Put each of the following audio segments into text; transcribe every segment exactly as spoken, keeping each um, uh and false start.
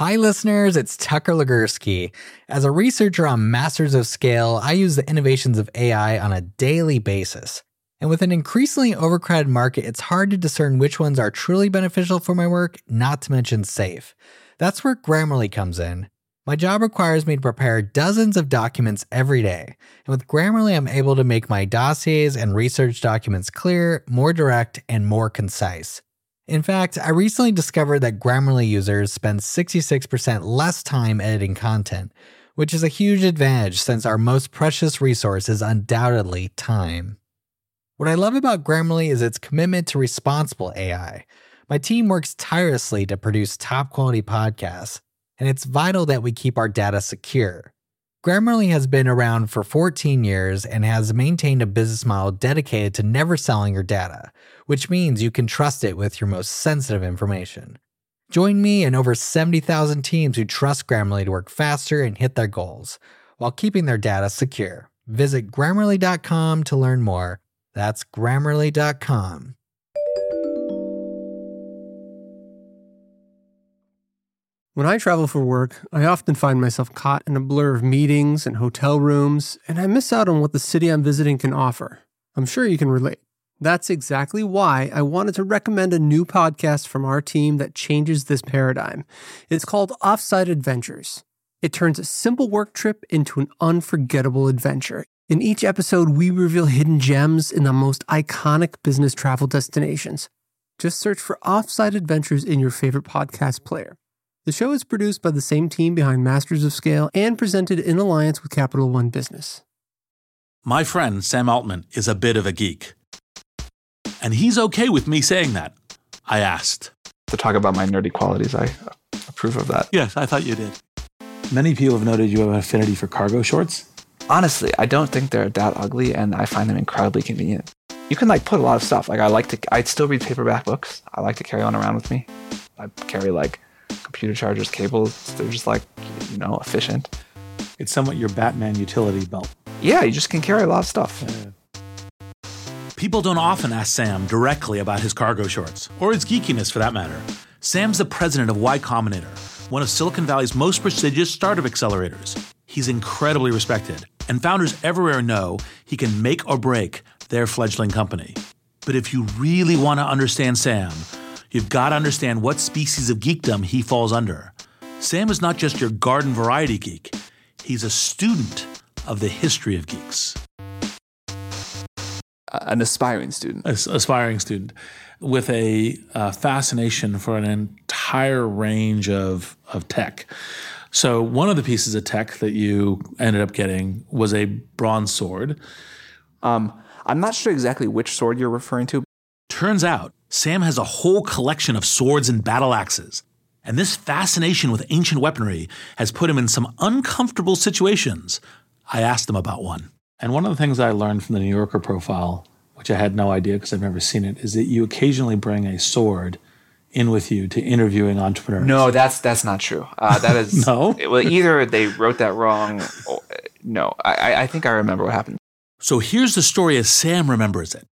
Hi listeners, it's Tucker Legursky. As a researcher on Masters of Scale, I use the innovations of A I on a daily basis. And with an increasingly overcrowded market, it's hard to discern which ones are truly beneficial for my work, not to mention safe. That's where Grammarly comes in. My job requires me to prepare dozens of documents every day. And with Grammarly, I'm able to make my dossiers and research documents clear, more direct, and more concise. In fact, I recently discovered that Grammarly users spend sixty-six percent less time editing content, which is a huge advantage since our most precious resource is undoubtedly time. What I love about Grammarly is its commitment to responsible A I. My team works tirelessly to produce top-quality podcasts, and it's vital that we keep our data secure. Grammarly has been around for fourteen years and has maintained a business model dedicated to never selling your data, which means you can trust it with your most sensitive information. Join me and over seventy thousand teams who trust Grammarly to work faster and hit their goals, while keeping their data secure. Visit Grammarly dot com to learn more. That's Grammarly dot com. When I travel for work, I often find myself caught in a blur of meetings and hotel rooms, and I miss out on what the city I'm visiting can offer. I'm sure you can relate. That's exactly why I wanted to recommend a new podcast from our team that changes this paradigm. It's called Offsite Adventures. It turns a simple work trip into an unforgettable adventure. In each episode, we reveal hidden gems in the most iconic business travel destinations. Just search for Offsite Adventures in your favorite podcast player. The show is produced by the same team behind Masters of Scale and presented in alliance with Capital One Business. My friend Sam Altman is a bit of a geek. And he's okay with me saying that. I asked. To talk about my nerdy qualities, I approve of that. Yes, I thought you did. Many people have noted you have an affinity for cargo shorts. Honestly, I don't think they're that ugly, and I find them incredibly convenient. You can like put a lot of stuff. Like I like to, I still read paperback books. I like to carry one around with me. I carry like computer chargers, cables. They're just like, you know, efficient. It's somewhat your Batman utility belt. Yeah, you just can carry a lot of stuff. Yeah. People don't often ask Sam directly about his cargo shorts, or his geekiness for that matter. Sam's the president of Y Combinator, one of Silicon Valley's most prestigious startup accelerators. He's incredibly respected, and founders everywhere know he can make or break their fledgling company. But if you really want to understand Sam, you've got to understand what species of geekdom he falls under. Sam is not just your garden variety geek. He's a student of the history of geeks. An aspiring student. As, aspiring student with a uh, fascination for an entire range of, of tech. So one of the pieces of tech that you ended up getting was a bronze sword. Um, I'm not sure exactly which sword you're referring to. Turns out, Sam has a whole collection of swords and battle axes. And this fascination with ancient weaponry has put him in some uncomfortable situations. I asked him about one. And one of the things I learned from the New Yorker profile, which I had no idea because I've never seen it, is that you occasionally bring a sword in with you to interviewing entrepreneurs. No, that's that's not true. Uh, that is no. Well, either they wrote that wrong. Or, no, I, I think I remember what happened. So here's the story as Sam remembers it.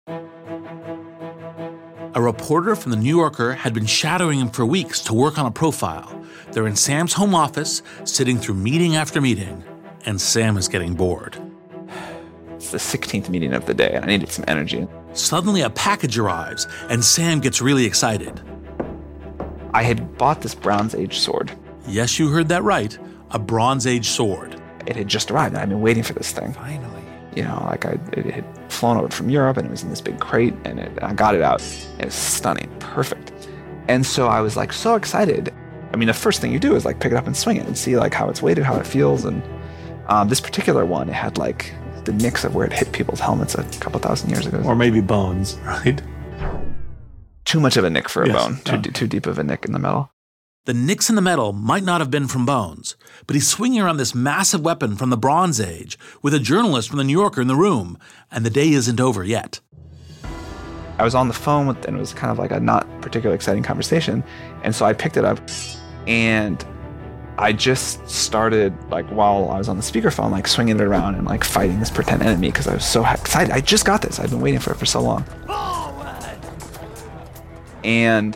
A reporter from the New Yorker had been shadowing him for weeks to work on a profile. They're in Sam's home office, sitting through meeting after meeting, and Sam is getting bored. It's the sixteenth meeting of the day, and I needed some energy. Suddenly, a package arrives, and Sam gets really excited. I had bought this Bronze Age sword. Yes, you heard that right. A Bronze Age sword. It had just arrived, and I'd been waiting for this thing. Finally. You know, like I, it had flown over from Europe, and it was in this big crate, and it, I got it out. It was stunning, perfect. And so I was like so excited. I mean, the first thing you do is like pick it up and swing it and see like how it's weighted, how it feels. And um, this particular one, it had like the nicks of where it hit people's helmets a couple thousand years ago. Or maybe bones, right? Too much of a nick for a yes, bone. No. Too, too deep of a nick in the metal. The nicks in the metal might not have been from bones, but he's swinging around this massive weapon from the Bronze Age with a journalist from the New Yorker in the room, and the day isn't over yet. I was on the phone with, and it was kind of like a not particularly exciting conversation, and so I picked it up, and I just started, like, while I was on the speakerphone, like, swinging it around and, like, fighting this pretend enemy because I was so excited. I just got this. I've been waiting for it for so long. And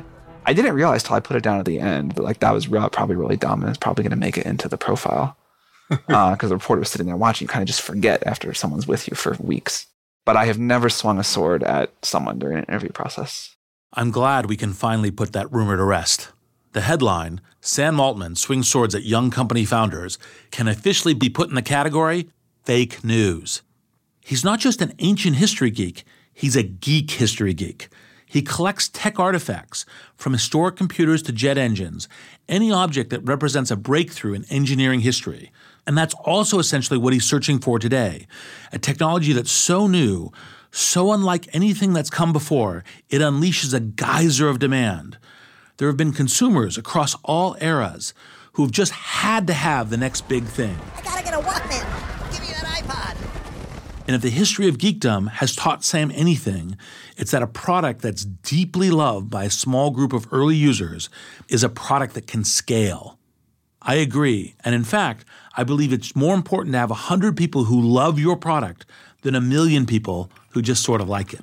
I didn't realize till I put it down at the end that like that was re- probably really dumb and it's probably going to make it into the profile. Because uh, the reporter was sitting there watching. You kind of just forget after someone's with you for weeks. But I have never swung a sword at someone during an interview process. I'm glad we can finally put that rumor to rest. The headline, Sam Altman swings swords at young company founders, can officially be put in the category fake news. He's not just an ancient history geek, he's a geek history geek. He collects tech artifacts, from historic computers to jet engines, any object that represents a breakthrough in engineering history. And that's also essentially what he's searching for today, a technology that's so new, so unlike anything that's come before, it unleashes a geyser of demand. There have been consumers across all eras who have just had to have the next big thing. I gotta get a Walkman. Give me that iPod. And if the history of geekdom has taught Sam anything, it's that a product that's deeply loved by a small group of early users is a product that can scale. I agree. And in fact, I believe it's more important to have one hundred people who love your product than a million people who just sort of like it.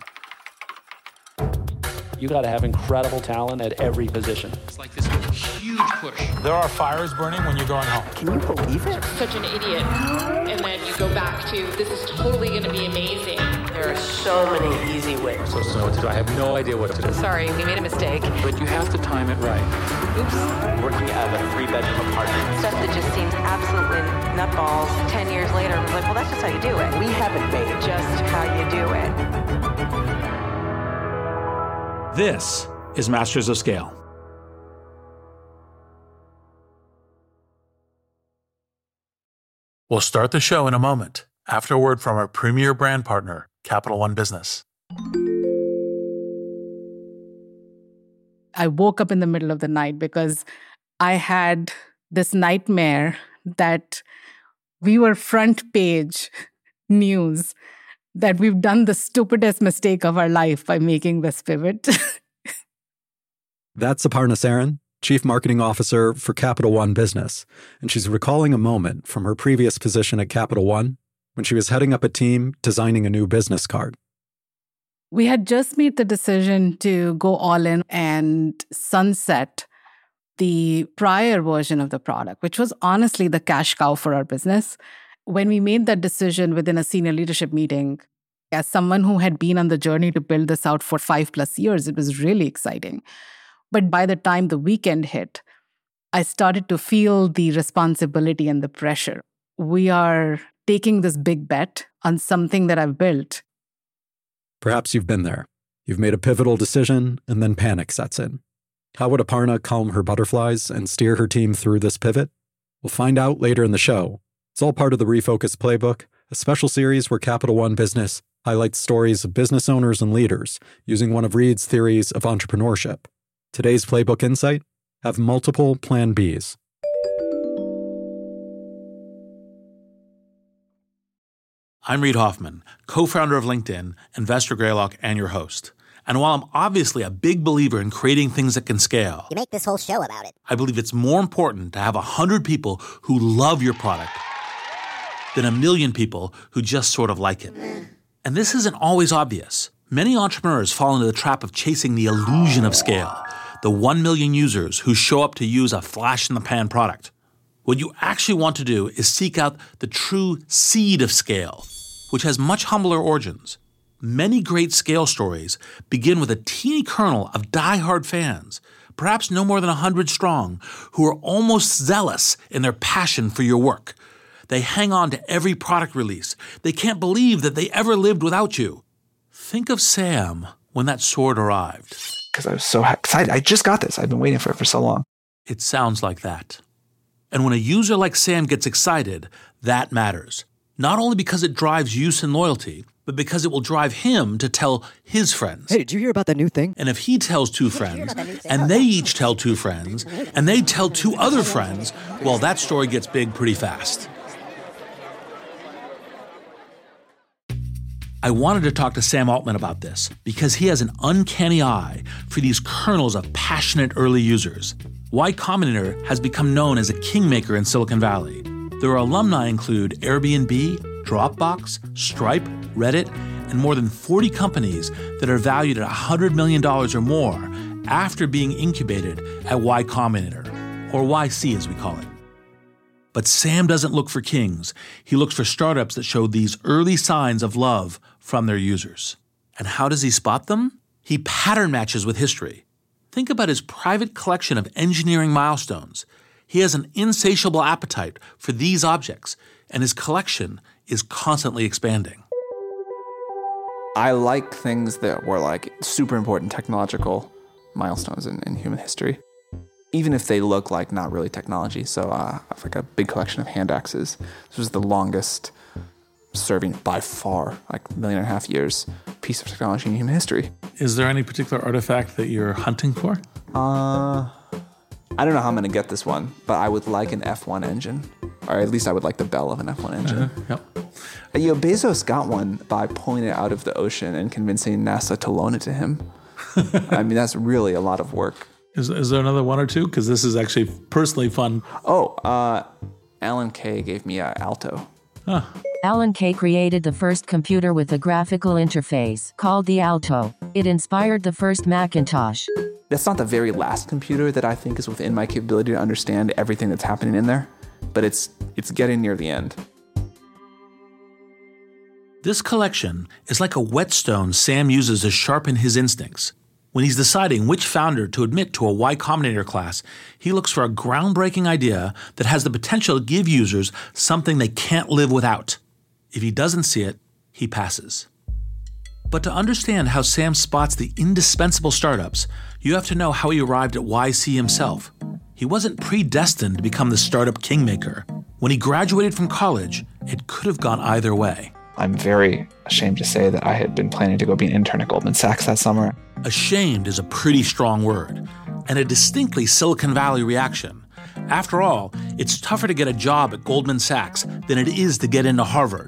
You got to have incredible talent at every position. It's like this huge push. There are fires burning when you're going home. Can you believe it? Such an idiot. And then you go back to, this is totally going to be amazing. There are so many easy ways. So to know what to do. I have no idea what to do. Sorry, we made a mistake. But you have to time it right. Oops. Working out of a three-bedroom apartment. Stuff that just seems absolutely nutballs. Ten years later, I was like, well, that's just how you do it. We haven't made it. Just how you do it. This is Masters of Scale. We'll start the show in a moment, after a word from our premier brand partner, Capital One Business. I woke up in the middle of the night because I had this nightmare that we were front page news, that we've done the stupidest mistake of our life by making this pivot. That's Aparna Saran, Chief Marketing Officer for Capital One Business, and she's recalling a moment from her previous position at Capital One when she was heading up a team designing a new business card. We had just made the decision to go all in and sunset the prior version of the product, which was honestly the cash cow for our business. When we made that decision within a senior leadership meeting, as someone who had been on the journey to build this out for five plus years, it was really exciting. But by the time the weekend hit, I started to feel the responsibility and the pressure. We are taking this big bet on something that I've built. Perhaps you've been there. You've made a pivotal decision, and then panic sets in. How would Aparna calm her butterflies and steer her team through this pivot? We'll find out later in the show. It's all part of the Refocus Playbook, a special series where Capital One Business highlights stories of business owners and leaders using one of Reid's theories of entrepreneurship. Today's Playbook Insight: have multiple Plan Bs. I'm Reid Hoffman, co-founder of LinkedIn, Investor Greylock, and your host. And while I'm obviously a big believer in creating things that can scale, You make this whole show about it. I believe it's more important to have one hundred people who love your product than a million people who just sort of like it. And this isn't always obvious. Many entrepreneurs fall into the trap of chasing the illusion of scale, the one million users who show up to use a flash-in-the-pan product. What you actually want to do is seek out the true seed of scale, which has much humbler origins. Many great scale stories begin with a teeny kernel of die-hard fans, perhaps no more than one hundred strong, who are almost zealous in their passion for your work. They hang on to every product release. They can't believe that they ever lived without you. Think of Sam when that sword arrived. Because I was so excited. I just got this. I've been waiting for it for so long. It sounds like that. And when a user like Sam gets excited, that matters. Not only because it drives use and loyalty, but because it will drive him to tell his friends. Hey, did you hear about that new thing? And if he tells two friends, and they each tell two friends, and they tell two other friends, well, that story gets big pretty fast. I wanted to talk to Sam Altman about this because he has an uncanny eye for these kernels of passionate early users. Y Combinator has become known as a kingmaker in Silicon Valley. Their alumni include Airbnb, Dropbox, Stripe, Reddit, and more than forty companies that are valued at one hundred million dollars or more, after being incubated at Y Combinator, or Y C as we call it. But Sam doesn't look for kings. He looks for startups that show these early signs of love from their users. And how does he spot them? He pattern matches with history. Think about his private collection of engineering milestones. He has an insatiable appetite for these objects, and his collection is constantly expanding. I like things that were like super important technological milestones in, in human history, even if they look like not really technology. So uh, I have like a big collection of hand axes. This was the longest serving by far, like a million and a half years, piece of technology in human history. Is there any particular artifact that you're hunting for? Uh, I don't know how I'm going to get this one, but I would like an F one engine, or at least I would like the bell of an F one engine. Uh-huh. Yep. Uh, you know, Bezos got one by pulling it out of the ocean and convincing NASA to loan it to him. I mean, that's really a lot of work. Is, is there another one or two? Because this is actually personally fun. Oh, uh, Alan Kay gave me an Alto. Huh. Alan Kay created the first computer with a graphical interface called the Alto. It inspired the first Macintosh. That's not the very last computer that I think is within my capability to understand everything that's happening in there, but it's it's getting near the end. This collection is like a whetstone Sam uses to sharpen his instincts. When he's deciding which founder to admit to a Y Combinator class, he looks for a groundbreaking idea that has the potential to give users something they can't live without. If he doesn't see it, he passes. But to understand how Sam spots the indispensable startups, you have to know how he arrived at Y C himself. He wasn't predestined to become the startup kingmaker. When he graduated from college, it could have gone either way. I'm very ashamed to say that I had been planning to go be an intern at Goldman Sachs that summer. Ashamed is a pretty strong word, and a distinctly Silicon Valley reaction. After all, it's tougher to get a job at Goldman Sachs than it is to get into Harvard.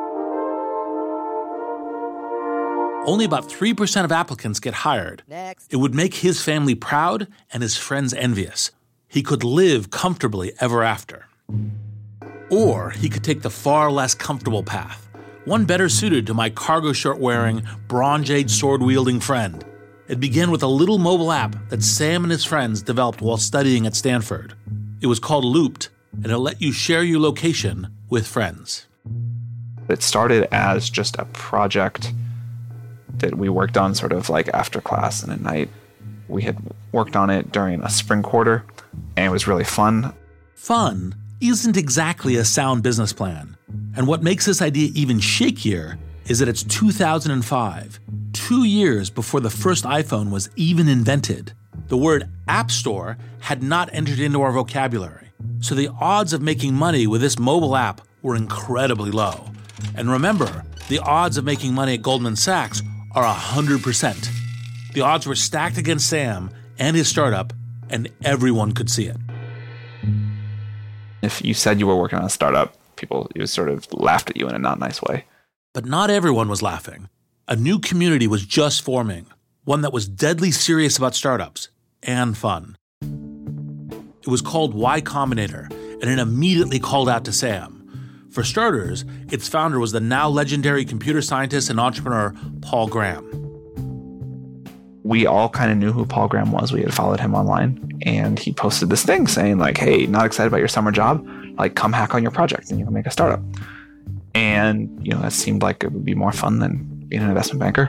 Only about three percent of applicants get hired. Next. It would make his family proud and his friends envious. He could live comfortably ever after. Or he could take the far less comfortable path, one better suited to my cargo short-wearing, Bronze Age sword-wielding friend. It began with a little mobile app that Sam and his friends developed while studying at Stanford. It was called Looped, and it let you share your location with friends. It started as just a project that we worked on sort of like after class and at night. We had worked on it during a spring quarter, and it was really fun. Fun isn't exactly a sound business plan. And what makes this idea even shakier is that it's two thousand five, two years before the first iPhone was even invented. The word App Store had not entered into our vocabulary, so the odds of making money with this mobile app were incredibly low. And remember, the odds of making money at Goldman Sachs are one hundred percent. The odds were stacked against Sam and his startup, and everyone could see it. If you said you were working on a startup, people you sort of laughed at you in a not nice way. But not everyone was laughing. A new community was just forming, one that was deadly serious about startups and fun. It was called Y Combinator, and it immediately called out to Sam. For starters, its founder was the now legendary computer scientist and entrepreneur Paul Graham. We all kind of knew who Paul Graham was. We had followed him online, and he posted this thing saying like, hey, not excited about your summer job? Like, come hack on your project and you can make a startup. And, you know, that seemed like it would be more fun than being an investment banker.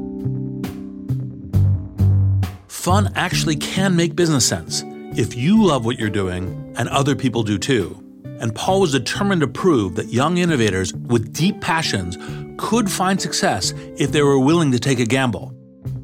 Fun actually can make business sense if you love what you're doing and other people do too. And Paul was determined to prove that young innovators with deep passions could find success if they were willing to take a gamble.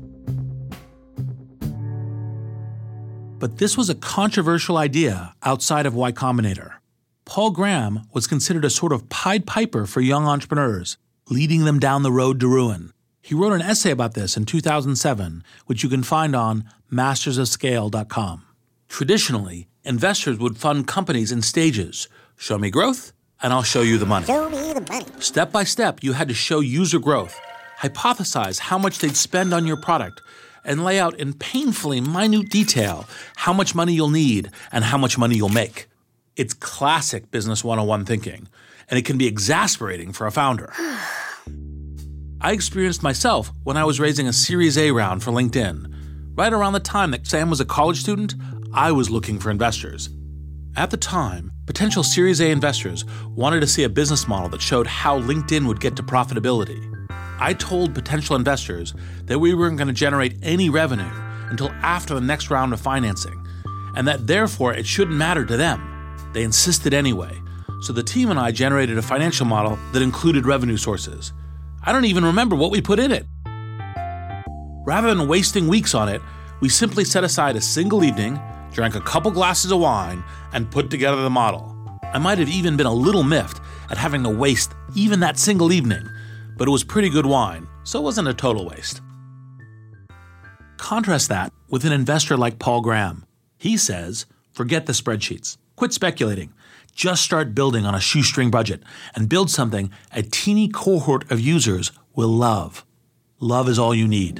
But this was a controversial idea outside of Y Combinator. Paul Graham was considered a sort of Pied Piper for young entrepreneurs, leading them down the road to ruin. He wrote an essay about this in two thousand seven, which you can find on masters of scale dot com. Traditionally, investors would fund companies in stages. Show me growth, and I'll show you the money. Show me the money. Step by step, you had to show user growth, hypothesize how much they'd spend on your product, and lay out in painfully minute detail how much money you'll need and how much money you'll make. It's classic Business one oh one thinking, and it can be exasperating for a founder. I experienced myself when I was raising a Series A round for LinkedIn. Right around the time that Sam was a college student, I was looking for investors. At the time, potential Series A investors wanted to see a business model that showed how LinkedIn would get to profitability. I told potential investors that we weren't going to generate any revenue until after the next round of financing, and that therefore it shouldn't matter to them. They insisted anyway, so the team and I generated a financial model that included revenue sources. I don't even remember what we put in it. Rather than wasting weeks on it, we simply set aside a single evening, drank a couple glasses of wine, and put together the model. I might have even been a little miffed at having to waste even that single evening, but it was pretty good wine, so it wasn't a total waste. Contrast that with an investor like Paul Graham. He says, forget the spreadsheets, quit speculating, just start building on a shoestring budget and build something a teeny cohort of users will love. Love is all you need.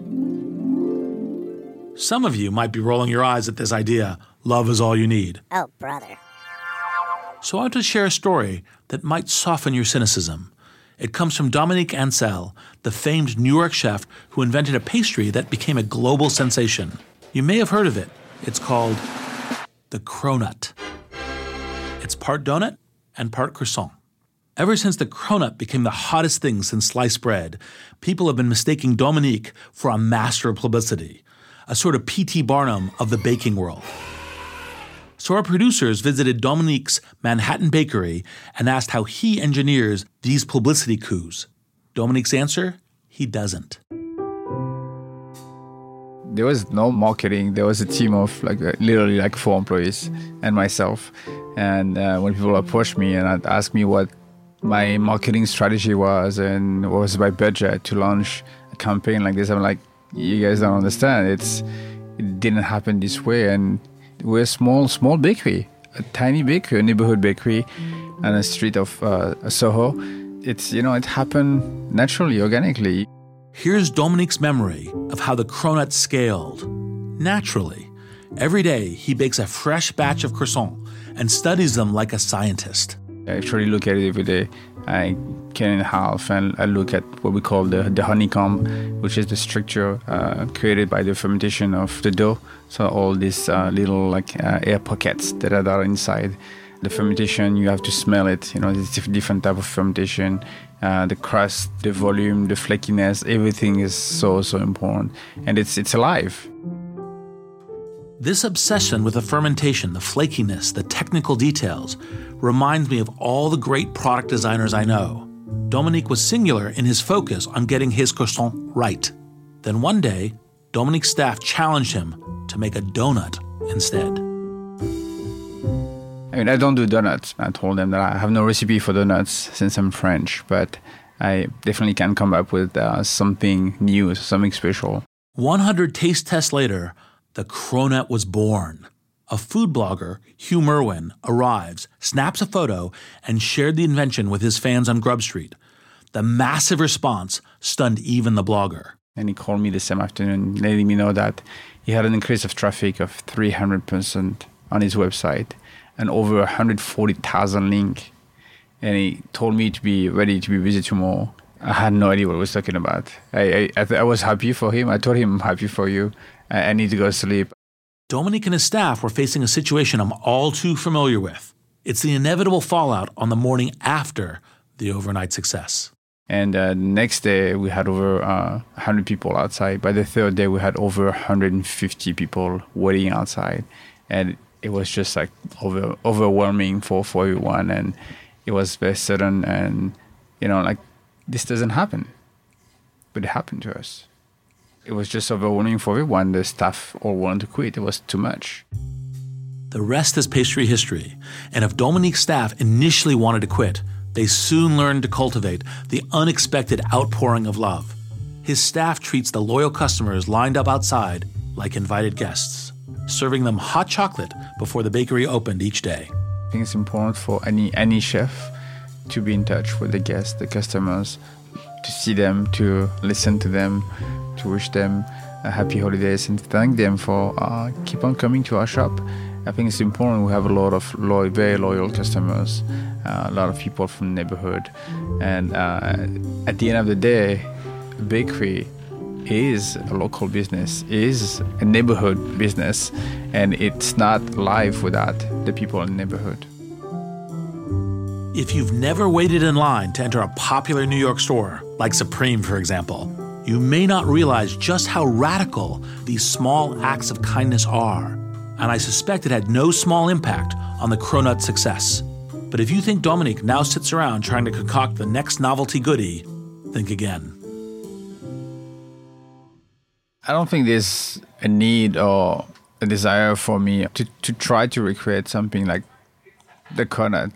Some of you might be rolling your eyes at this idea, love is all you need. Oh, brother. So I want to share a story that might soften your cynicism. It comes from Dominique Ansel, the famed New York chef who invented a pastry that became a global sensation. You may have heard of it. It's called the cronut. It's part donut and part croissant. Ever since the cronut became the hottest thing since sliced bread, people have been mistaking Dominique for a master of publicity, a sort of P T Barnum of the baking world. So our producers visited Dominique's Manhattan bakery and asked how he engineers these publicity coups. Dominique's answer? He doesn't. There was no marketing. There was a team of like literally like four employees and myself. And uh, when people approached me and I'd ask me what my marketing strategy was and what was my budget to launch a campaign like this, I'm like, you guys don't understand. It's it didn't happen this way. And we're a small, small bakery, a tiny bakery, a neighborhood bakery on a street of uh, Soho. It's, you know, it happened naturally, organically. Here's Dominique's memory of how the cronut scaled. Naturally. Every day, he bakes a fresh batch of croissant and studies them like a scientist. I actually look at it every day. I cut it in half and I look at what we call the, the honeycomb, which is the structure uh, created by the fermentation of the dough. So all these uh, little like uh, air pockets that are there inside. The fermentation, you have to smell it. You know, it's a different type of fermentation. Uh, the crust, the volume, the flakiness, everything is so, so important. And it's it's alive. This obsession with the fermentation, the flakiness, the technical details, reminds me of all the great product designers I know. Dominique was singular in his focus on getting his croissant right. Then one day, Dominique's staff challenged him to make a donut instead. I mean, I don't do donuts. I told them that I have no recipe for donuts since I'm French, but I definitely can come up with uh, something new, something special. one hundred taste tests later, the cronut was born. A food blogger, Hugh Merwin, arrives, snaps a photo, and shared the invention with his fans on Grub Street. The massive response stunned even the blogger. And he called me the same afternoon, letting me know that he had an increase of traffic of three hundred percent on his website and over one hundred forty thousand links. And he told me to be ready to be busy tomorrow. I had no idea what he was talking about. I I, I was happy for him. I told him, I'm happy for you. I, I need to go sleep. Dominique and his staff were facing a situation I'm all too familiar with. It's the inevitable fallout on the morning after the overnight success. And uh, the next day, we had over uh, one hundred people outside. By the third day, we had over one hundred fifty people waiting outside. And it was just like over, overwhelming for, for everyone. And it was very sudden. And, you know, like, this doesn't happen. But it happened to us. It was just overwhelming for everyone. The staff all wanted to quit. It was too much. The rest is pastry history. And if Dominique's staff initially wanted to quit, they soon learned to cultivate the unexpected outpouring of love. His staff treats the loyal customers lined up outside like invited guests, serving them hot chocolate before the bakery opened each day. I think it's important for any any chef to be in touch with the guests, the customers, to see them, to listen to them, to wish them a happy holidays and thank them for uh, keep on coming to our shop. I think it's important. We have a lot of loyal, very loyal customers, uh, a lot of people from the neighborhood. And uh, at the end of the day, a bakery is a local business, is a neighborhood business, and it's not live without the people in the neighborhood. If you've never waited in line to enter a popular New York store, like Supreme, for example, you may not realize just how radical these small acts of kindness are. And I suspect it had no small impact on the Cronut success. But if you think Dominique now sits around trying to concoct the next novelty goodie, think again. I don't think there's a need or a desire for me to, to try to recreate something like the Cronut.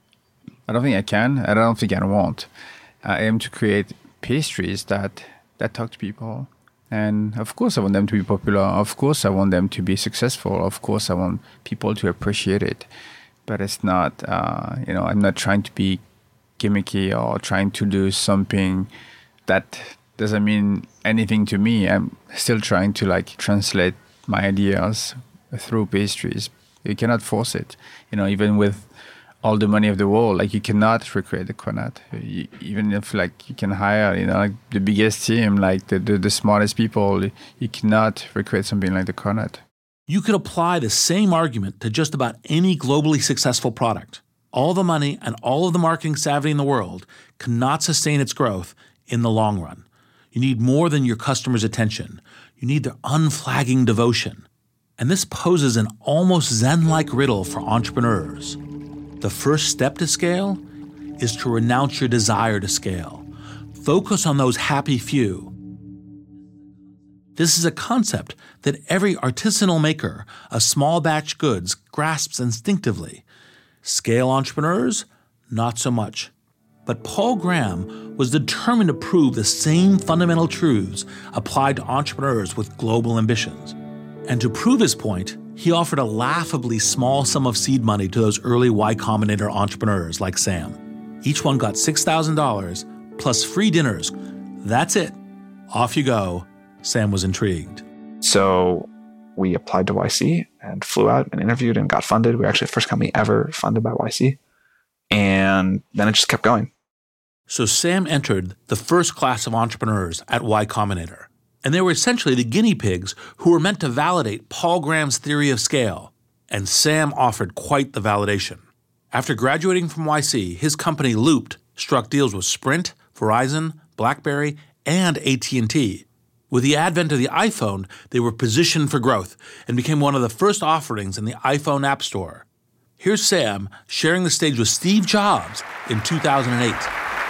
I don't think I can. I don't think I want. I aim to create pastries that, that talk to people. And of course I want them to be popular. Of course I want them to be successful. Of course I want people to appreciate it. But it's not, uh, you know, I'm not trying to be gimmicky or trying to do something that doesn't mean anything to me. I'm still trying to like translate my ideas through pastries. You cannot force it. You know, even with all the money of the world, like you cannot recreate the Cronut. You, even if like you can hire, you know, like the biggest team, like the, the, the smartest people, you cannot recreate something like the Cronut. You could apply the same argument to just about any globally successful product. All the money and all of the marketing savvy in the world cannot sustain its growth in the long run. You need more than your customers' attention. You need their unflagging devotion. And this poses an almost Zen-like riddle for entrepreneurs. The first step to scale is to renounce your desire to scale. Focus on those happy few. This is a concept that every artisanal maker of small batch goods grasps instinctively. Scale entrepreneurs, not so much. But Paul Graham was determined to prove the same fundamental truths applied to entrepreneurs with global ambitions. And to prove his point, he offered a laughably small sum of seed money to those early Y Combinator entrepreneurs like Sam. Each one got six thousand dollars plus free dinners. That's it. Off you go. Sam was intrigued. So we applied to Y C and flew out and interviewed and got funded. We were actually the first company ever funded by Y C. And then it just kept going. So Sam entered the first class of entrepreneurs at Y Combinator. And they were essentially the guinea pigs who were meant to validate Paul Graham's theory of scale. And Sam offered quite the validation. After graduating from Y C, his company Looped struck deals with Sprint, Verizon, BlackBerry, and A T and T. With the advent of the iPhone, they were positioned for growth and became one of the first offerings in the iPhone App Store. Here's Sam sharing the stage with Steve Jobs in two thousand eight.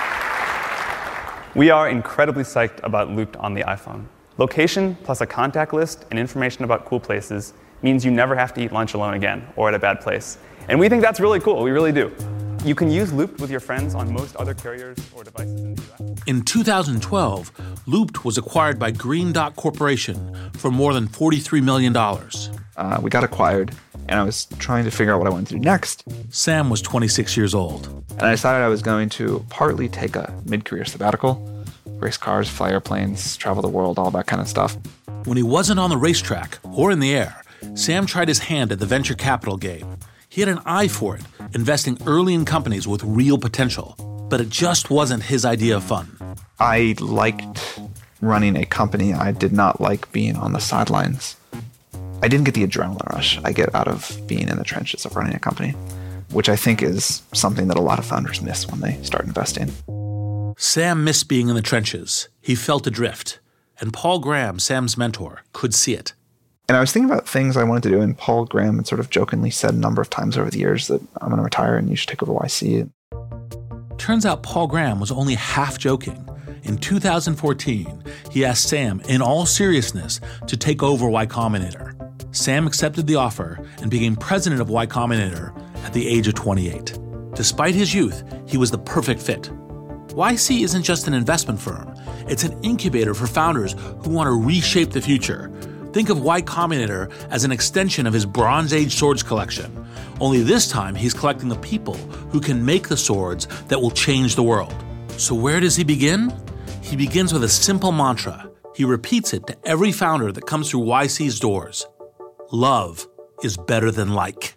We are incredibly psyched about Looped on the iPhone. Location plus a contact list and information about cool places means you never have to eat lunch alone again or at a bad place. And we think that's really cool. We really do. You can use Looped with your friends on most other carriers or devices in the U S. In two thousand twelve, Looped was acquired by Green Dot Corporation for more than forty-three million dollars. Uh, we got acquired, and I was trying to figure out what I wanted to do next. Sam was twenty-six years old. And I decided I was going to partly take a mid-career sabbatical, race cars, fly airplanes, travel the world, all that kind of stuff. When he wasn't on the racetrack or in the air, Sam tried his hand at the venture capital game. He had an eye for it, investing early in companies with real potential. But it just wasn't his idea of fun. I liked running a company. I did not like being on the sidelines. I didn't get the adrenaline rush I get out of being in the trenches of running a company, which I think is something that a lot of founders miss when they start investing. Sam missed being in the trenches. He felt adrift. And Paul Graham, Sam's mentor, could see it. And I was thinking about things I wanted to do, and Paul Graham had sort of jokingly said a number of times over the years that I'm going to retire and you should take over Y C. Turns out Paul Graham was only half joking. In two thousand fourteen, he asked Sam, in all seriousness, to take over Y Combinator. Sam accepted the offer and became president of Y Combinator at the age of twenty-eight. Despite his youth, he was the perfect fit. Y C isn't just an investment firm. It's an incubator for founders who want to reshape the future. Think of Y Combinator as an extension of his Bronze Age swords collection. Only this time, he's collecting the people who can make the swords that will change the world. So where does he begin? He begins with a simple mantra. He repeats it to every founder that comes through Y C's doors. Love is better than like.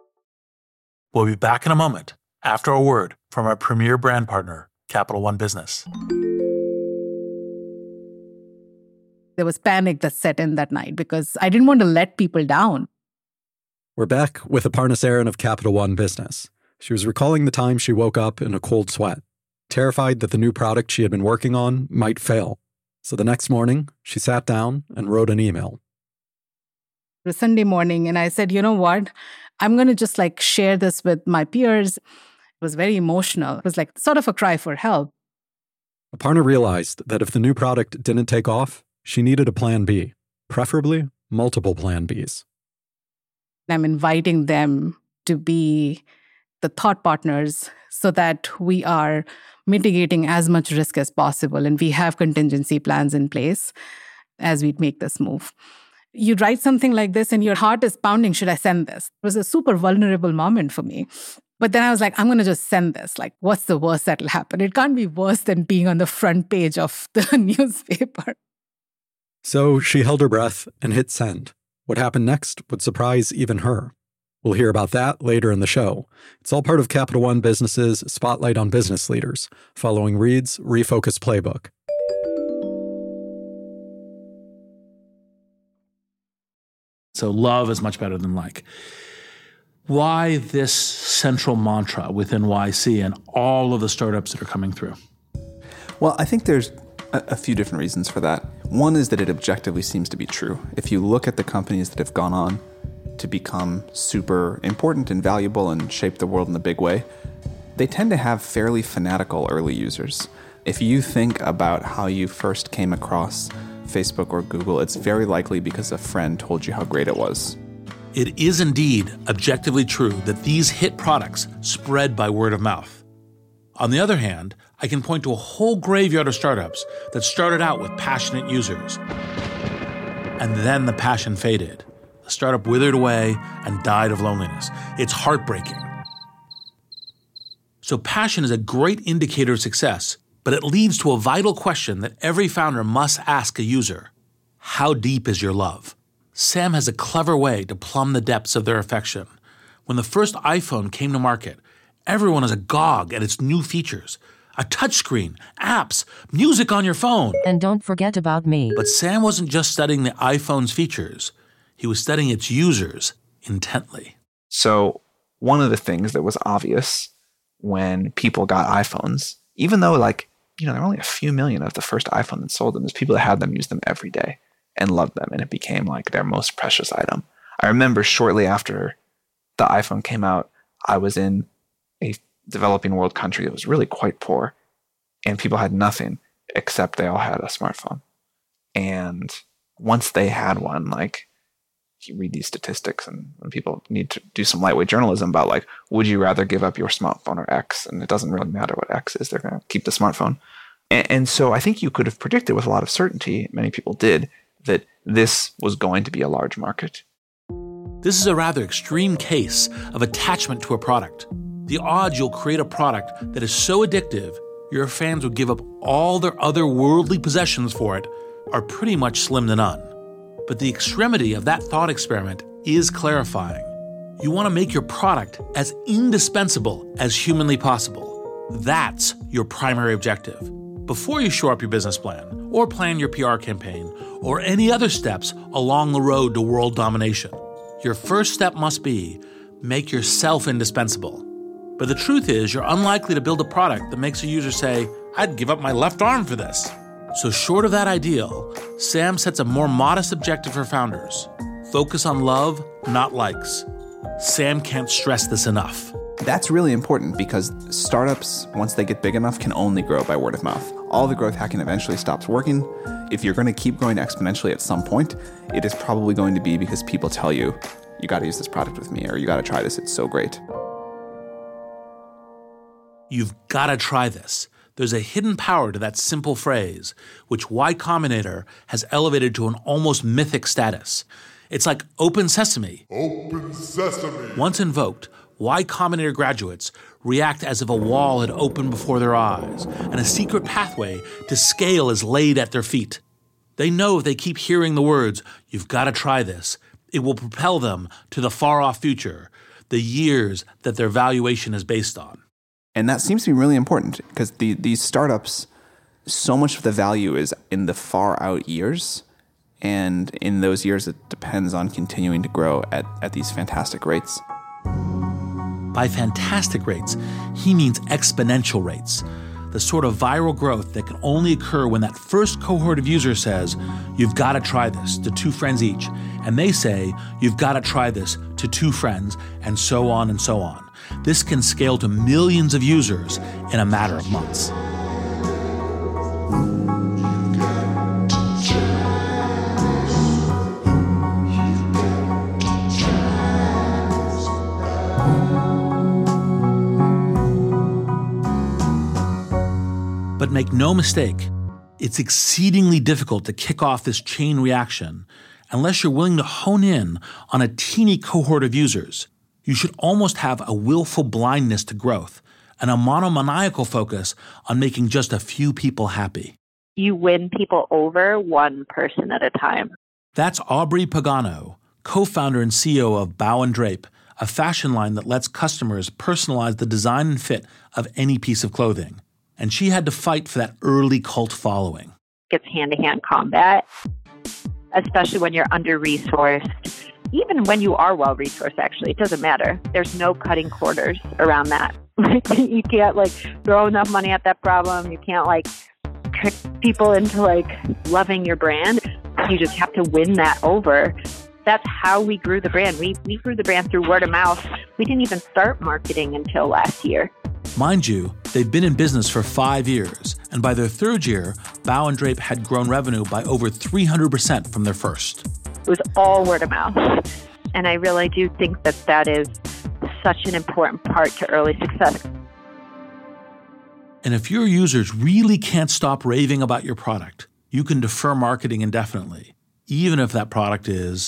We'll be back in a moment after a word from our premier brand partner, Capital One Business. There was panic that set in that night because I didn't want to let people down. We're back with Aparna Saran of Capital One Business. She was recalling the time she woke up in a cold sweat, terrified that the new product she had been working on might fail. So the next morning, she sat down and wrote an email. It was Sunday morning, and I said, you know what? I'm going to just like share this with my peers. It was very emotional. It was like sort of a cry for help. Aparna realized that if the new product didn't take off, she needed a plan B, preferably multiple plan Bs. I'm inviting them to be the thought partners so that we are mitigating as much risk as possible and we have contingency plans in place as we make this move. You write something like this and your heart is pounding, should I send this? It was a super vulnerable moment for me. But then I was like, I'm going to just send this. Like, what's the worst that'll happen? It can't be worse than being on the front page of the newspaper. So she held her breath and hit send. What happened next would surprise even her. We'll hear about that later in the show. It's all part of Capital One Business's Spotlight on Business Leaders, following Reid's Refocus Playbook. So love is much better than like. Why this central mantra within Y C and all of the startups that are coming through? Well, I think there's a, a few different reasons for that. One is that it objectively seems to be true. If you look at the companies that have gone on to become super important and valuable and shape the world in a big way, they tend to have fairly fanatical early users. If you think about how you first came across Facebook or Google, it's very likely because a friend told you how great it was. It is indeed objectively true that these hit products spread by word of mouth. On the other hand, I can point to a whole graveyard of startups that started out with passionate users. And then the passion faded. The startup withered away and died of loneliness. It's heartbreaking. So passion is a great indicator of success, but it leads to a vital question that every founder must ask a user. How deep is your love? Sam has a clever way to plumb the depths of their affection. When the first iPhone came to market, everyone was agog at its new features. A touchscreen, apps, music on your phone. And don't forget about me. But Sam wasn't just studying the iPhone's features. He was studying its users intently. So one of the things that was obvious when people got iPhones, even though like, you know, there were only a few million of the first iPhone that sold them, is people that had them use them every day and loved them. And it became like their most precious item. I remember shortly after the iPhone came out, I was in a developing world country that was really quite poor, and people had nothing except they all had a smartphone. And once they had one, like, you read these statistics and when people need to do some lightweight journalism about like, would you rather give up your smartphone or X? And it doesn't really matter what X is. They're going to keep the smartphone. And, and so I think you could have predicted with a lot of certainty, many people did, that this was going to be a large market. This is a rather extreme case of attachment to a product. The odds you'll create a product that is so addictive, your fans would give up all their other worldly possessions for it are pretty much slim to none. But the extremity of that thought experiment is clarifying. You want to make your product as indispensable as humanly possible. That's your primary objective. Before you shore up your business plan, or plan your P R campaign, or any other steps along the road to world domination, your first step must be make yourself indispensable. But the truth is, you're unlikely to build a product that makes a user say, I'd give up my left arm for this. So short of that ideal, Sam sets a more modest objective for founders. Focus on love, not likes. Sam can't stress this enough. That's really important because startups, once they get big enough, can only grow by word of mouth. All the growth hacking eventually stops working. If you're going to keep growing exponentially at some point, it is probably going to be because people tell you, you got to use this product with me, or you got to try this, it's so great. You've got to try this. There's a hidden power to that simple phrase, which Y Combinator has elevated to an almost mythic status. It's like open sesame. Open sesame. Once invoked, Y Combinator graduates react as if a wall had opened before their eyes, and a secret pathway to scale is laid at their feet. They know if they keep hearing the words, you've got to try this, it will propel them to the far-off future, the years that their valuation is based on. And that seems to be really important because the, these startups, so much of the value is in the far out years. And in those years, it depends on continuing to grow at, at these fantastic rates. By fantastic rates, he means exponential rates, the sort of viral growth that can only occur when that first cohort of users says, "You've got to try this," to two friends each, and they say, "You've got to try this," to two friends, and so on and so on. This can scale to millions of users in a matter of months. But make no mistake, it's exceedingly difficult to kick off this chain reaction unless you're willing to hone in on a teeny cohort of users. You should almost have a willful blindness to growth and a monomaniacal focus on making just a few people happy. You win people over one person at a time. That's Aubrey Pagano, co-founder and C E O of Bow and Drape, a fashion line that lets customers personalize the design and fit of any piece of clothing. And she had to fight for that early cult following. It's hand-to-hand combat, especially when you're under-resourced. Even when you are well-resourced, actually, it doesn't matter. There's no cutting corners around that. You can't, like, throw enough money at that problem. You can't, like, trick people into, like, loving your brand. You just have to win that over. That's how we grew the brand. We, we grew the brand through word of mouth. We didn't even start marketing until last year. Mind you, they've been in business for five years, and by their third year, Bow and Drape had grown revenue by over three hundred percent from their first. It was all word of mouth. And I really do think that that is such an important part to early success. And if your users really can't stop raving about your product, you can defer marketing indefinitely, even if that product is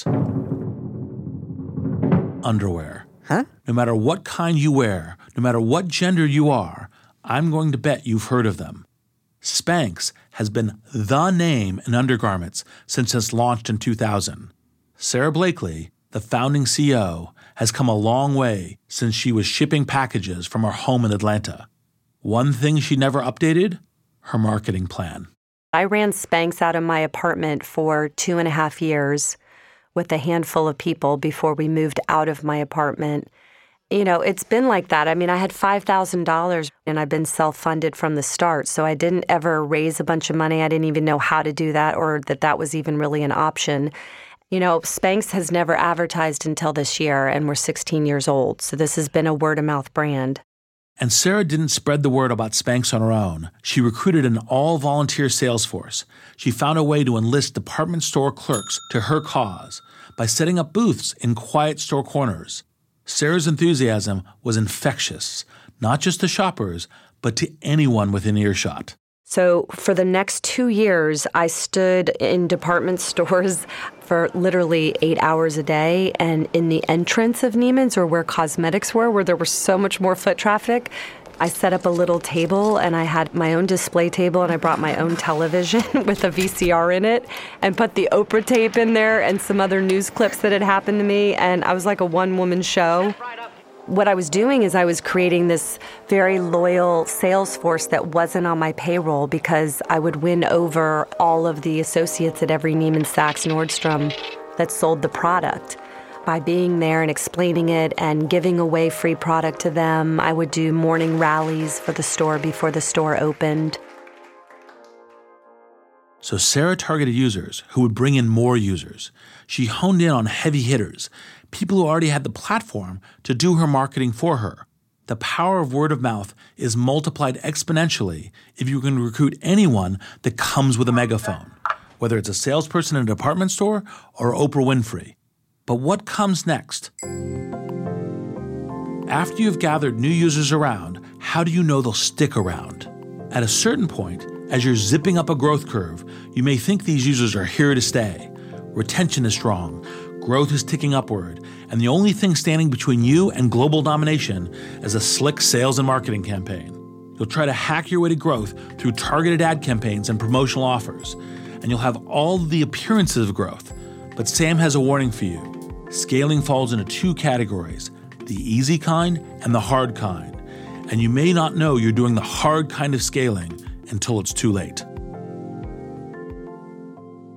underwear. Huh? No matter what kind you wear, no matter what gender you are, I'm going to bet you've heard of them. Spanx has been the name in undergarments since it's launched in two thousand. Sarah Blakely, the founding C E O, has come a long way since she was shipping packages from her home in Atlanta. One thing she never updated? Her marketing plan. I ran Spanx out of my apartment for two and a half years with a handful of people before we moved out of my apartment. You know, it's been like that. I mean, I had five thousand dollars and I've been self-funded from the start. So I didn't ever raise a bunch of money. I didn't even know how to do that or that that was even really an option. You know, Spanx has never advertised until this year and we're sixteen years old. So this has been a word-of-mouth brand. And Sarah didn't spread the word about Spanx on her own. She recruited an all-volunteer sales force. She found a way to enlist department store clerks to her cause by setting up booths in quiet store corners. Sarah's enthusiasm was infectious, not just to shoppers, but to anyone within earshot. So for the next two years, I stood in department stores for literally eight hours a day. And in the entrance of Neiman's, or where cosmetics were, where there was so much more foot traffic, I set up a little table and I had my own display table and I brought my own television with a V C R in it and put the Oprah tape in there and some other news clips that had happened to me. And I was like a one-woman show. What I was doing is I was creating this very loyal sales force that wasn't on my payroll because I would win over all of the associates at every Neiman Saks Nordstrom that sold the product. By being there and explaining it and giving away free product to them, I would do morning rallies for the store before the store opened. So Sarah targeted users who would bring in more users. She honed in on heavy hitters, people who already had the platform to do her marketing for her. The power of word of mouth is multiplied exponentially if you can recruit anyone that comes with a megaphone, whether it's a salesperson in a department store or Oprah Winfrey. But what comes next? After you've gathered new users around, how do you know they'll stick around? At a certain point, as you're zipping up a growth curve, you may think these users are here to stay. Retention is strong, growth is ticking upward, and the only thing standing between you and global domination is a slick sales and marketing campaign. You'll try to hack your way to growth through targeted ad campaigns and promotional offers, and you'll have all the appearances of growth. But Sam has a warning for you. Scaling falls into two categories, the easy kind and the hard kind. And you may not know you're doing the hard kind of scaling until it's too late.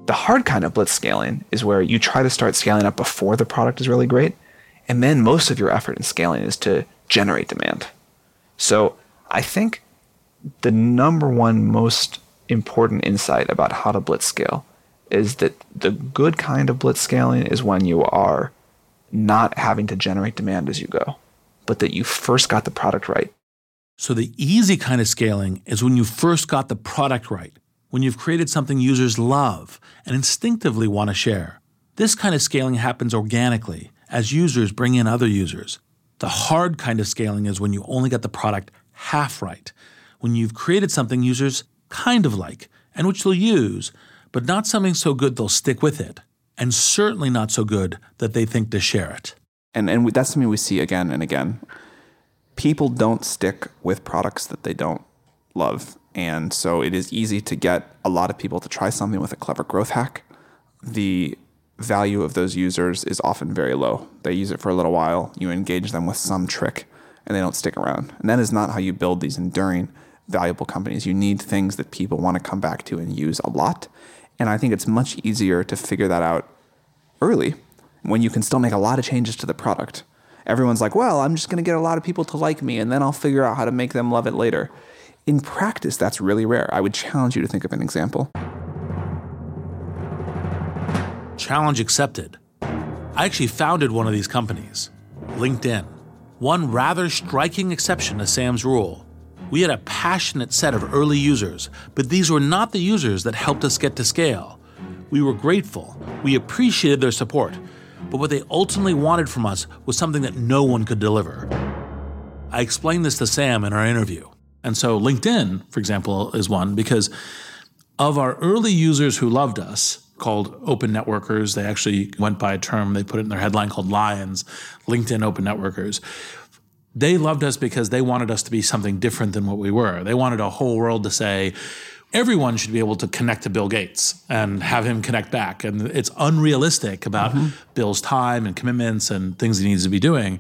The hard kind of blitz scaling is where you try to start scaling up before the product is really great, and then most of your effort in scaling is to generate demand. So I think the number one most important insight about how to blitz scale is that the good kind of blitz scaling is when you are not having to generate demand as you go, but that you first got the product right. So the easy kind of scaling is when you first got the product right, when you've created something users love and instinctively want to share. This kind of scaling happens organically as users bring in other users. The hard kind of scaling is when you only got the product half right, when you've created something users kind of like and which they'll use, but not something so good they'll stick with it, and certainly not so good that they think to share it. And and that's something we see again and again. People don't stick with products that they don't love. And so it is easy to get a lot of people to try something with a clever growth hack. The value of those users is often very low. They use it for a little while, you engage them with some trick, and they don't stick around. And that is not how you build these enduring, valuable companies. You need things that people want to come back to and use a lot. And I think it's much easier to figure that out early when you can still make a lot of changes to the product. Everyone's like, well, I'm just going to get a lot of people to like me, and then I'll figure out how to make them love it later. In practice, that's really rare. I would challenge you to think of an example. Challenge accepted. I actually founded one of these companies, LinkedIn. One rather striking exception to Sam's rule. We had a passionate set of early users, but these were not the users that helped us get to scale. We were grateful. We appreciated their support. But what they ultimately wanted from us was something that no one could deliver. I explained this to Sam in our interview. And so LinkedIn, for example, is one because of our early users who loved us, called open networkers. They actually went by a term, they put it in their headline called Lions, LinkedIn open networkers. They loved us because they wanted us to be something different than what we were. They wanted a whole world to say, everyone should be able to connect to Bill Gates and have him connect back. And it's unrealistic about mm-hmm. Bill's time and commitments and things he needs to be doing.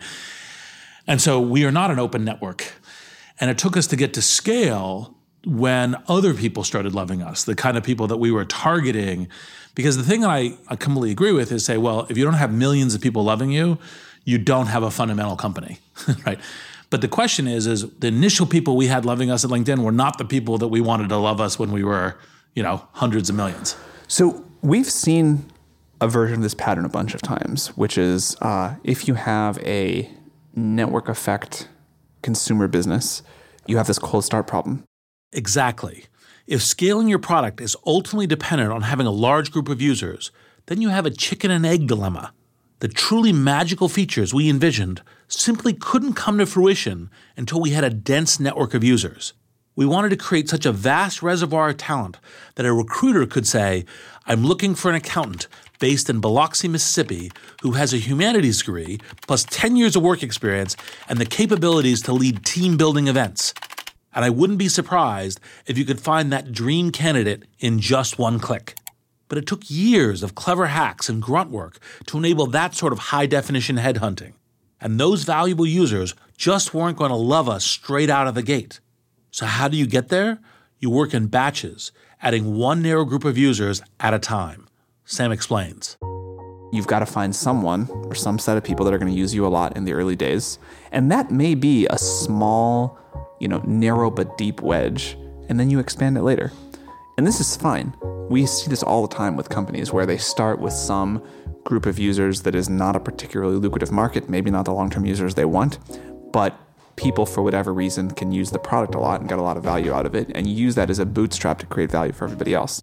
And so we are not an open network. And it took us to get to scale when other people started loving us, the kind of people that we were targeting. Because the thing that I, I completely agree with is say, well, if you don't have millions of people loving you, you don't have a fundamental company, right? But the question is, is the initial people we had loving us at LinkedIn were not the people that we wanted to love us when we were, you know, hundreds of millions. So we've seen a version of this pattern a bunch of times, which is uh, if you have a network effect consumer business, you have this cold start problem. Exactly. If scaling your product is ultimately dependent on having a large group of users, then you have a chicken and egg dilemma. The truly magical features we envisioned simply couldn't come to fruition until we had a dense network of users. We wanted to create such a vast reservoir of talent that a recruiter could say, I'm looking for an accountant based in Biloxi, Mississippi, who has a humanities degree plus ten years of work experience and the capabilities to lead team-building events. And I wouldn't be surprised if you could find that dream candidate in just one click. But it took years of clever hacks and grunt work to enable that sort of high-definition headhunting. And those valuable users just weren't going to love us straight out of the gate. So how do you get there? You work in batches, adding one narrow group of users at a time. Sam explains. You've got to find someone or some set of people that are going to use you a lot in the early days. And that may be a small, you know, narrow but deep wedge, and then you expand it later. And this is fine. We see this all the time with companies where they start with some group of users that is not a particularly lucrative market, maybe not the long-term users they want, but people, for whatever reason, can use the product a lot and get a lot of value out of it, and you use that as a bootstrap to create value for everybody else.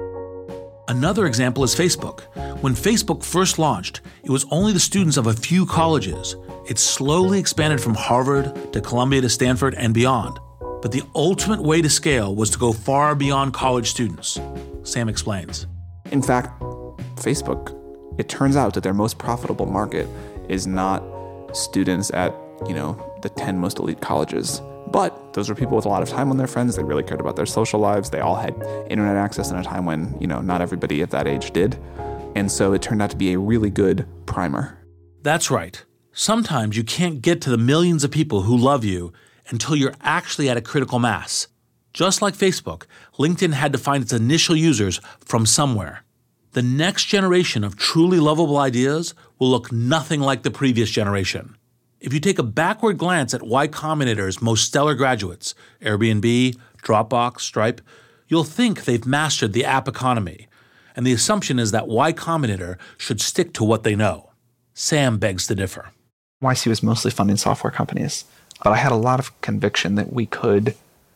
Another example is Facebook. When Facebook first launched, it was only the students of a few colleges. It slowly expanded from Harvard to Columbia to Stanford and beyond. But the ultimate way to scale was to go far beyond college students. Sam explains. In fact, Facebook, it turns out that their most profitable market is not students at, you know, the ten most elite colleges. But those were people with a lot of time on their friends. They really cared about their social lives. They all had internet access in a time when, you know, not everybody at that age did. And so it turned out to be a really good primer. That's right. Sometimes you can't get to the millions of people who love you until you're actually at a critical mass. Just like Facebook, LinkedIn had to find its initial users from somewhere. The next generation of truly lovable ideas will look nothing like the previous generation. If you take a backward glance at Y Combinator's most stellar graduates, Airbnb, Dropbox, Stripe, you'll think they've mastered the app economy, and the assumption is that Y Combinator should stick to what they know. Sam begs to differ. Y C was mostly funding software companies, but I had a lot of conviction that we could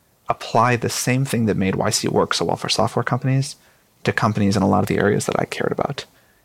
apply the same thing that made Y C work so well for software companies to companies in a lot of the areas that I cared about.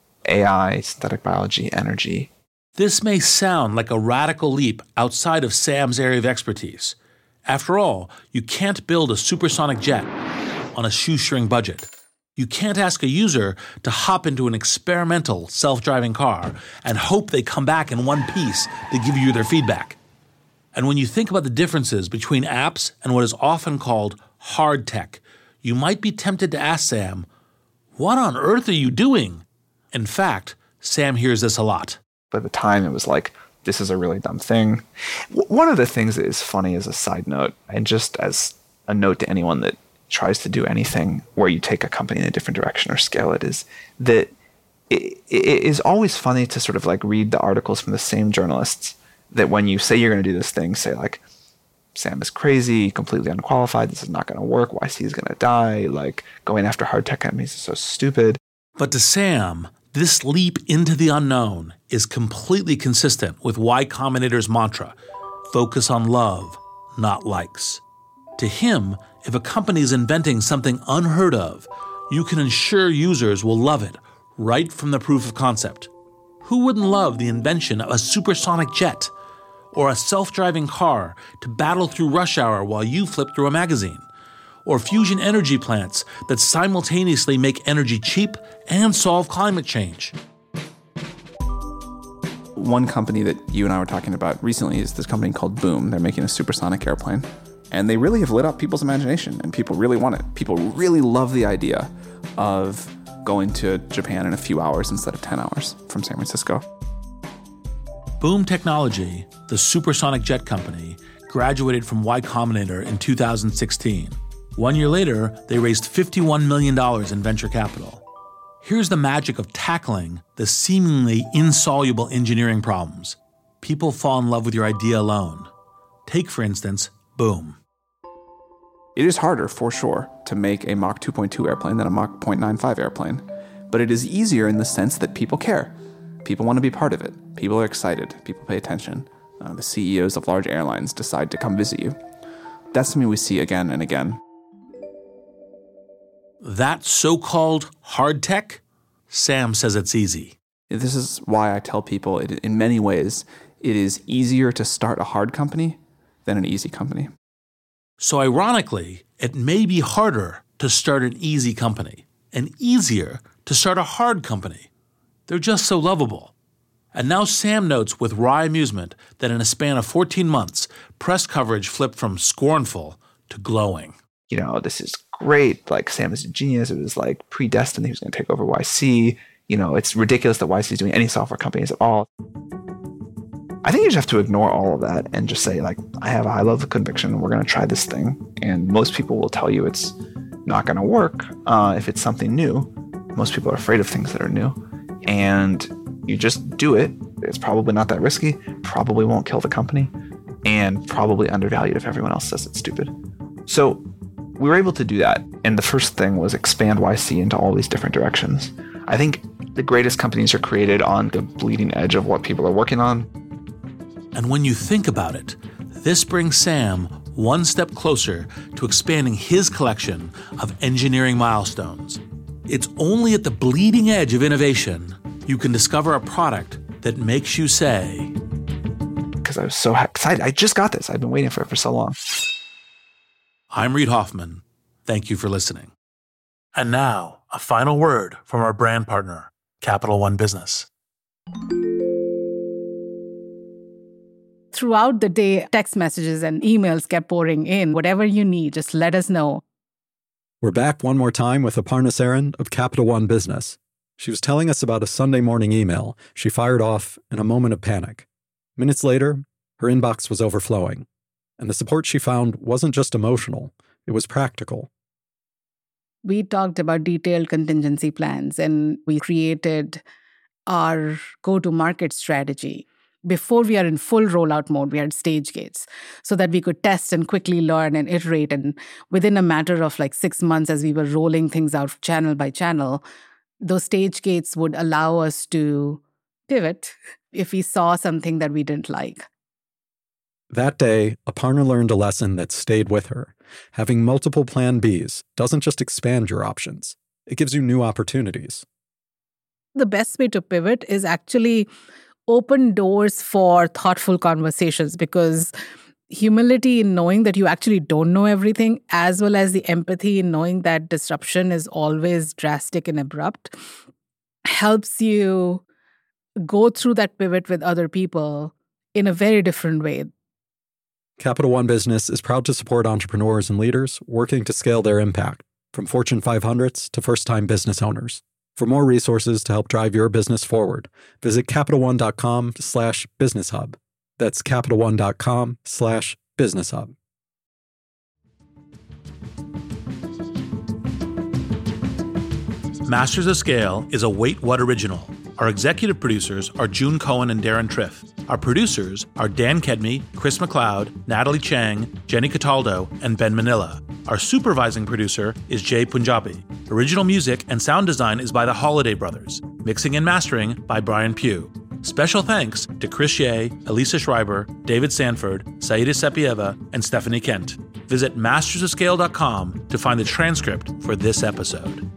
A I, synthetic biology, energy. This may sound like a radical leap outside of Sam's area of expertise. After all, you can't build a supersonic jet on a shoestring budget. You can't ask a user to hop into an experimental self-driving car and hope they come back in one piece to give you their feedback. And when you think about the differences between apps and what is often called hard tech, you might be tempted to ask Sam, what on earth are you doing? In fact, Sam hears this a lot. By the time it was like, this is a really dumb thing. One of the things that is funny as a side note, and just as a note to anyone that tries to do anything where you take a company in a different direction or scale it, is that it, it is always funny to sort of like read the articles from the same journalists that when you say you're going to do this thing, say like, Sam is crazy, completely unqualified, this is not going to work, Y C is going to die, like going after hard tech companies is so stupid. But to Sam, this leap into the unknown is completely consistent with Y Combinator's mantra, focus on love, not likes. To him, if a company is inventing something unheard of, you can ensure users will love it right from the proof of concept. Who wouldn't love the invention of a supersonic jet or a self-driving car to battle through rush hour while you flip through a magazine? Or fusion energy plants that simultaneously make energy cheap and solve climate change? One company that you and I were talking about recently is this company called Boom. They're making a supersonic airplane. And they really have lit up people's imagination, and people really want it. People really love the idea of going to Japan in a few hours instead of ten hours from San Francisco. Boom Technology, the supersonic jet company, graduated from Y Combinator in two thousand sixteen. One year later, they raised fifty-one million dollars in venture capital. Here's the magic of tackling the seemingly insoluble engineering problems. People fall in love with your idea alone. Take, for instance, Boom. It is harder, for sure, to make a Mach two point two airplane than a Mach zero point nine five airplane. But it is easier in the sense that people care. People want to be part of it. People are excited. People pay attention. Uh, the C E Os of large airlines decide to come visit you. That's something we see again and again. That so-called hard tech? Sam says it's easy. This is why I tell people, it, in many ways, it is easier to start a hard company than an easy company. So ironically, it may be harder to start an easy company and easier to start a hard company. They're just so lovable. And now Sam notes with wry amusement that in a span of fourteen months, press coverage flipped from scornful to glowing. You know, this is great. Like, Sam is a genius. It was like predestined he was going to take over Y C. You know, it's ridiculous that Y C is doing any software companies at all. I think you just have to ignore all of that and just say, like, I have a high level of conviction. We're going to try this thing. And most people will tell you it's not going to work uh, if it's something new. Most people are afraid of things that are new. And you just do it. It's probably not that risky, probably won't kill the company, and probably undervalued if everyone else says it's stupid. So we were able to do that. And the first thing was expand Y C into all these different directions. I think the greatest companies are created on the bleeding edge of what people are working on. And when you think about it, this brings Sam one step closer to expanding his collection of engineering milestones. It's only at the bleeding edge of innovation you can discover a product that makes you say, because I was so excited. I just got this. I've been waiting for it for so long. I'm Reid Hoffman. Thank you for listening. And now, a final word from our brand partner, Capital One Business. Throughout the day, text messages and emails kept pouring in. Whatever you need, just let us know. We're back one more time with Aparna Saran of Capital One Business. She was telling us about a Sunday morning email she fired off in a moment of panic. Minutes later, her inbox was overflowing, and the support she found wasn't just emotional, it was practical. we talked about detailed contingency plans and we created our go-to-market strategy. Before we are in full rollout mode, we had stage gates so that we could test and quickly learn and iterate. And within a matter of like six months, as we were rolling things out channel by channel, those stage gates would allow us to pivot if we saw something that we didn't like. That day, Aparna learned a lesson that stayed with her. Having multiple plan Bs doesn't just expand your options, it gives you new opportunities. The best way to pivot is actually open doors for thoughtful conversations, because humility in knowing that you actually don't know everything, as well as the empathy in knowing that disruption is always drastic and abrupt, helps you go through that pivot with other people in a very different way. Capital One Business is proud to support entrepreneurs and leaders working to scale their impact, from Fortune five hundreds to first-time business owners. For more resources to help drive your business forward, visit CapitalOne.com slash Business Hub. That's CapitalOne.com slash Business Hub. Masters of Scale is a Wait What original. Our executive producers are June Cohen and Darren Triff. Our producers are Dan Kedme, Chris McLeod, Natalie Chang, Jenny Cataldo, and Ben Manila. Our supervising producer is Jay Punjabi. Original music and sound design is by the Holiday Brothers. Mixing and mastering by Brian Pugh. Special thanks to Chris Ye, Elisa Schreiber, David Sanford, Saida Sepieva, and Stephanie Kent. Visit masters of scale dot com to find the transcript for this episode.